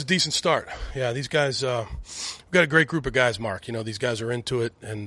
Decent start. Yeah, these guys, we've got a great group of guys, Mark. You know, these guys are into it, and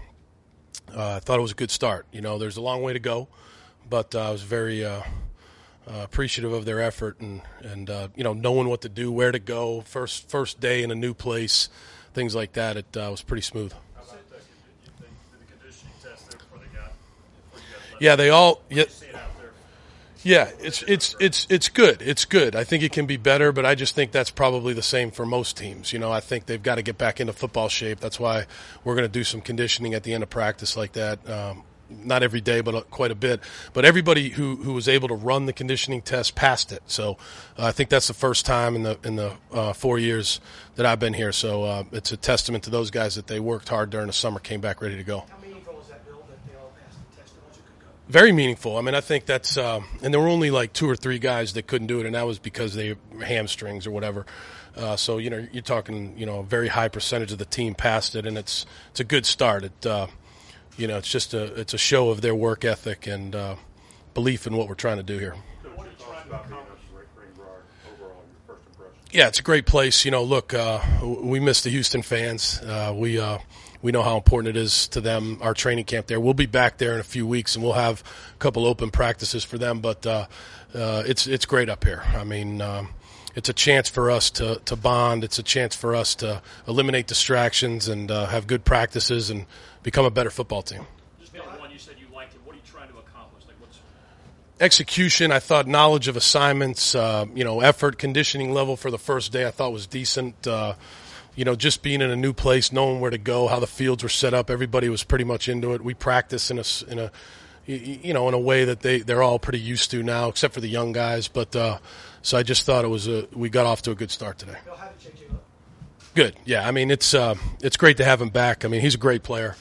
I thought it was a good start. You know, there's a long way to go, but I was very appreciative of their effort and you know, knowing what to do, where to go, first day in a new place, things like that. It was pretty smooth. How about the conditioning test there before they got Yeah, they all. Yeah, see it out there? yeah, it's good. It's good. I think it can be better, but I just think that's probably the same for most teams. You know, I think they've got to get back into football shape. That's why we're going to do some conditioning at the end of practice like that. Not every day, but quite a bit. But everybody who was able to run the conditioning test passed it. So I think that's the first time in the 4 years that I've been here. So it's a testament to those guys that they worked hard during the summer, came back ready to go. How meaningful is that, Bill, that they all passed the test and once you could go? Very meaningful. I mean, I think that's and there were only like 2 or 3 guys that couldn't do it, and that was because they hamstrings or whatever. So you know, you're talking, you know, a very high percentage of the team passed it, and it's a good start. You know, it's just a show of their work ethic and belief in what we're trying to do here. What are you trying to accomplish? Overall, your first impression? Yeah, it's a great place. You know, look, we miss the Houston fans. We know how important it is to them, our training camp there. We'll be back there in a few weeks, and we'll have a couple open practices for them. But it's great up here. I mean, it's a chance for us to bond. It's a chance for us to eliminate distractions and have good practices and become a better football team. Just that one you said you liked it. What are you trying to accomplish? Like what's Execution, I thought knowledge of assignments, you know, effort, conditioning level for the first day I thought was decent. You know, just being in a new place, knowing where to go, how the fields were set up, everybody was pretty much into it. We practice in a you know, in a way that they're all pretty used to now, except for the young guys. But so I just thought we got off to a good start today. Bill, how did it change you up? Good, yeah. I mean, it's great to have him back. I mean, he's a great player.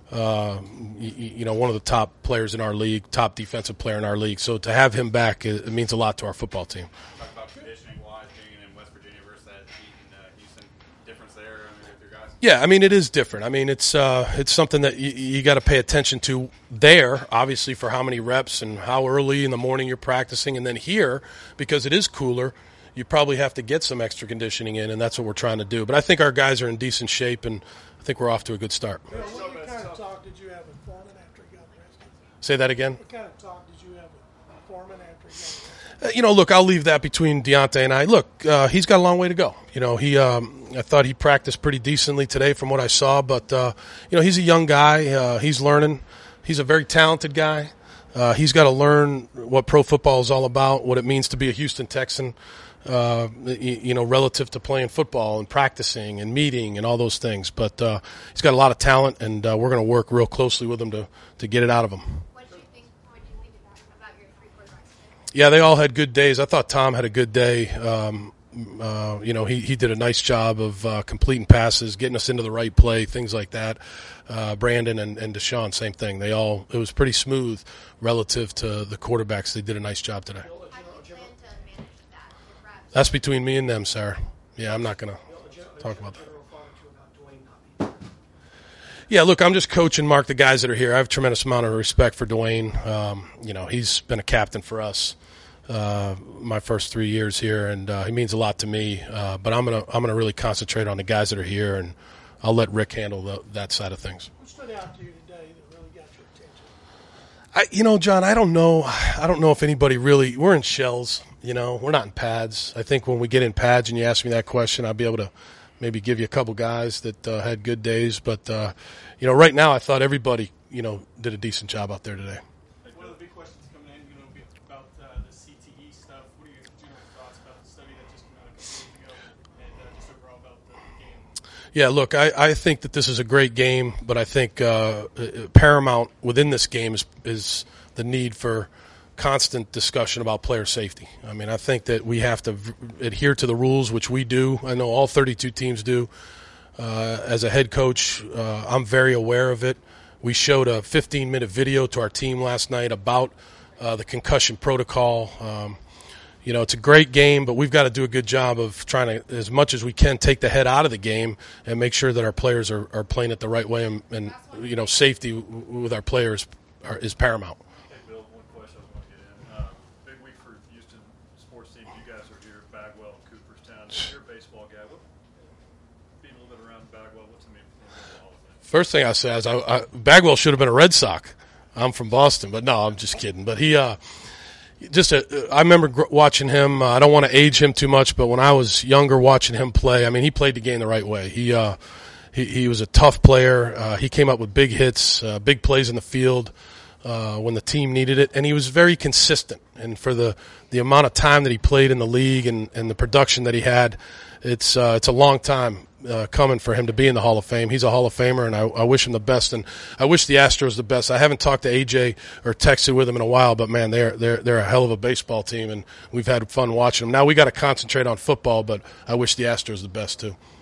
You know, one of the top players in our league, top defensive player in our league. So to have him back, it means a lot to our football team. Talk about conditioning-wise, being in West Virginia versus that heat in Houston. Difference there, I mean, with your guys? Yeah, I mean, it is different. I mean, it's something that you got to pay attention to there, obviously, for how many reps and how early in the morning you're practicing. And then here, because it is cooler, you probably have to get some extra conditioning in, and that's what we're trying to do. But I think our guys are in decent shape, and I think we're off to a good start. Bill, what kind of talk did you have with Foreman after he got arrested? Say that again? What kind of talk did you have with Foreman after he got arrested? You know, look, I'll leave that between Deontay and I. Look, he's got a long way to go. You know, I thought he practiced pretty decently today from what I saw, but, you know, he's a young guy. He's learning. He's a very talented guy. He's got to learn what pro football is all about, what it means to be a Houston Texan, you know, relative to playing football and practicing and meeting and all those things. But he's got a lot of talent, and we're going to work real closely with him to get it out of him. What do you think about your 3 quarterbacks? Yeah, they all had good days. I thought Tom had a good day. You know, he did a nice job of completing passes, getting us into the right play, things like that. Brandon and Deshaun, same thing. It was pretty smooth relative to the quarterbacks. They did a nice job today. How do you plan to manage that with reps? That's between me and them, Sarah. Yeah, I'm not going to talk about that. General thought to about Dwayne not being Yeah, look, I'm just coaching, Mark, the guys that are here. I have a tremendous amount of respect for Dwayne. You know, he's been a captain for us my first 3 years here, and he means a lot to me. But I'm gonna really concentrate on the guys that are here, and I'll let Rick handle that side of things. What stood out to you today that really got your attention? You know, John, I don't know if anybody really. We're in shells. You know, we're not in pads. I think when we get in pads and you ask me that question, I'll be able to maybe give you a couple guys that had good days. But you know, right now I thought everybody, you know, did a decent job out there today. One of the big questions coming in, you know, about the CTE stuff. What are your general thoughts about the study that just came out a couple days ago, and just overall about the game? Yeah, look, I think that this is a great game, but I think paramount within this game is the need for constant discussion about player safety. I mean, I think that we have to adhere to the rules, which we do. I know all 32 teams do. As a head coach, I'm very aware of it. We showed a 15-minute video to our team last night about the concussion protocol. You know, it's a great game, but we've got to do a good job of trying to, as much as we can, take the head out of the game and make sure that our players are playing it the right way. And you know, safety with our players is paramount. Hey, Bill, one question I was going to get in. Big week for Houston sports teams. You guys are here, Bagwell, Cooperstown. Your baseball baseball guy. Being a little bit around Bagwell, what's the main thing about the Hall of Fame? First thing I say is Bagwell should have been a Red Sox. I'm from Boston, but no, I'm just kidding. But I remember watching him. I don't want to age him too much, but when I was younger watching him play, I mean, he played the game the right way. He was a tough player. He came up with big hits, big plays in the field when the team needed it, and he was very consistent. And for the amount of time that he played in the league and the production that he had, it's a long time coming for him to be in the Hall of Fame. He's a Hall of Famer, and I wish him the best, and I wish the Astros the best. I haven't talked to AJ or texted with him in a while, but man, they're a hell of a baseball team, and we've had fun watching them. Now we got to concentrate on football, but I wish the Astros the best too.